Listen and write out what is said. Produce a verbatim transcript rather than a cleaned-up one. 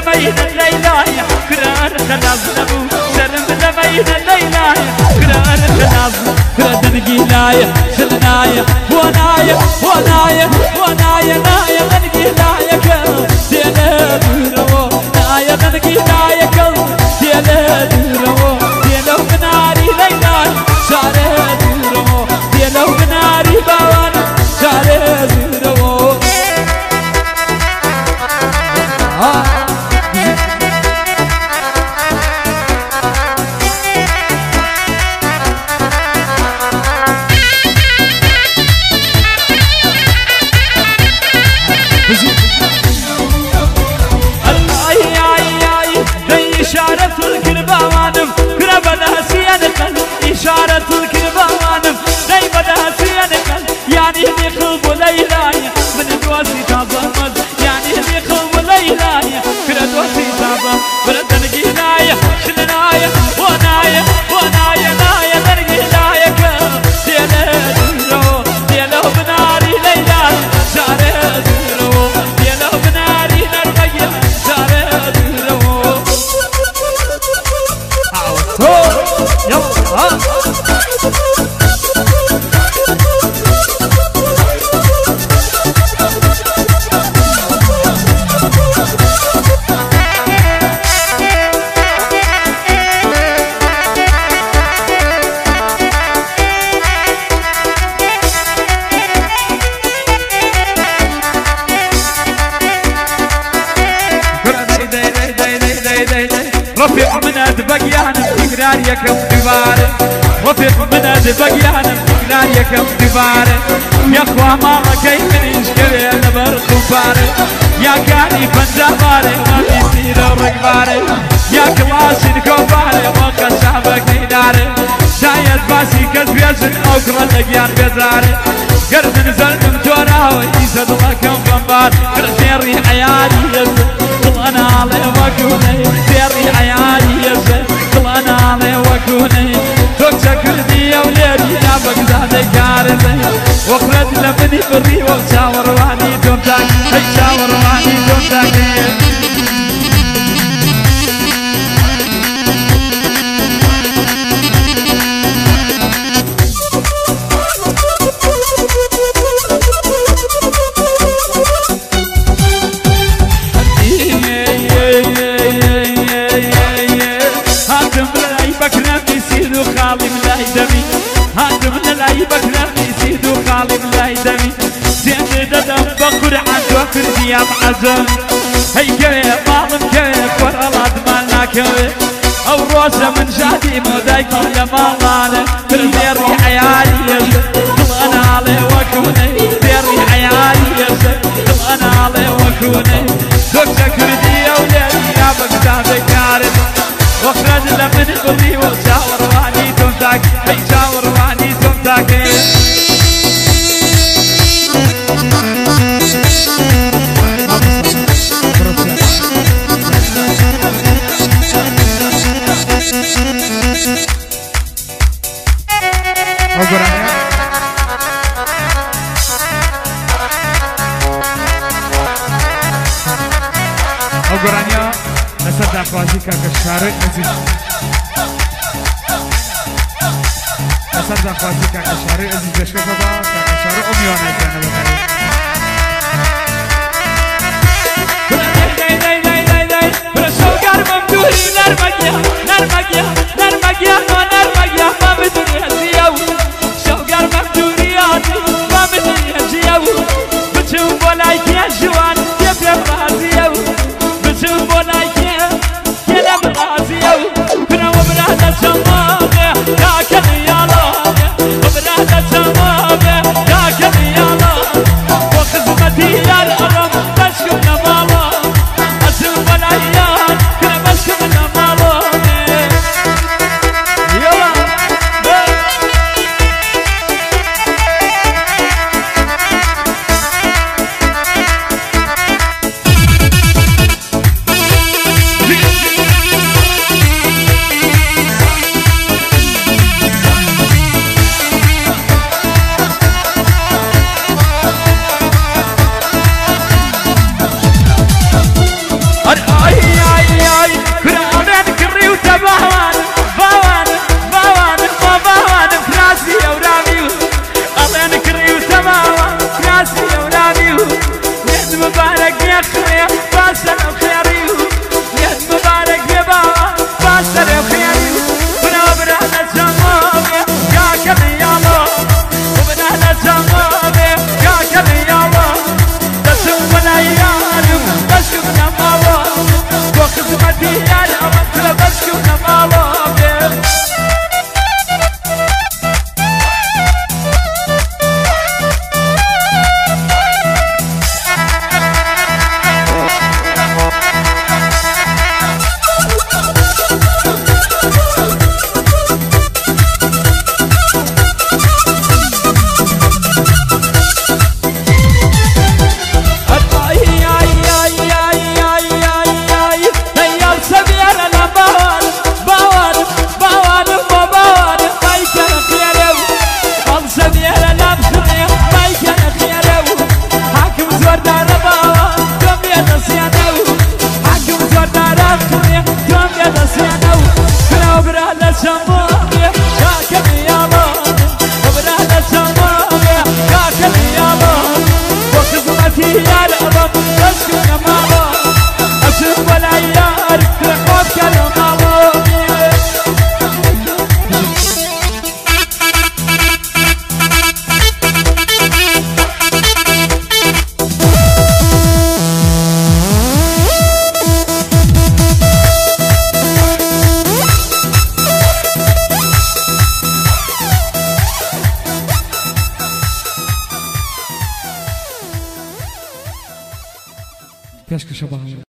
لبين الليلة كرار خلاص نبو سلم لبين الليلة كرار خلاص كردن قيلاية شلناية وناية وناية وناية ناية من قيلاية كل دينا دورو ناية من قيلاية كل دينا دورو دينا بناري ليلة شارع دورو دينا بناري باوانا شارع دورو إشارة الكربوانم كربنا سيانقل إشارة الكربوانم دايما سيانقل يعني اللي خلب ليلاي من دواسي تظلمت يعني اللي خلب ليلاي كردواسي تظلمت بردن قيلاي شلناي وناي وناي ناي درقيلاي كل دياله دورو دياله بناري ليلاي شارع دورو دياله بناري نرمي شارع دورو يلا رفيق من أدبقيان تقرار يكم دبارة رفيق من أدبقيان تقرار يكم دبارة يا أخوة ماما كيف نشكري أنا برخبارة يا كاني فنجابارة ما بيصير رقبارة يا كلاسين كوبارة ما خشابك نيدارة شايد باسي كزبيزن أو كرلك يان بزارة قرد نزل من جوراوي يزد لكم بمبار قرد سيري عيالي يزد أنا علي وكوني سيري عيالي يزد أنا علي وكوني دوكسا كردي يا وليدي يا بغداد كارثة وخرج لمني بري وشاور واني دونتاك هي شاور واني دونتاك يا معزم هي كيف مالم كيف ورالات مالنا كيف او روسه من شادي مودايك يا مالنا ترميري عيالي يزد انا علي وكوني ترمي عيالي يزد انا علي وكوني دوكسا كردي يا وليدي يا بغداد كارث واخرج لمن بري وشاور واني تمتاك هي شاور واني تمتاك أوغرانيا نصدق خوازي كاكشاري أزيز نصدق خوازي كاكشاري أزيز بشكفة با كاكشاري أميوانا جانا بخير برسوغار ممدوري نرمجيا نرمجيا نرمجيا ونرمجيا ما بدري هزيو شوغار ممدوري ما بدري هزيو بتشوف ولايك يا جوان يبيا بازيو بتشوف ولايك يا بازيو كنا وبرادة سماغة يا كليالا وبرادة سماغة يا كليالا وخدمتي يا الأرم تشكر مالا أسلم ولايان كنا بشكر مالا يلا پێشکەشە باوە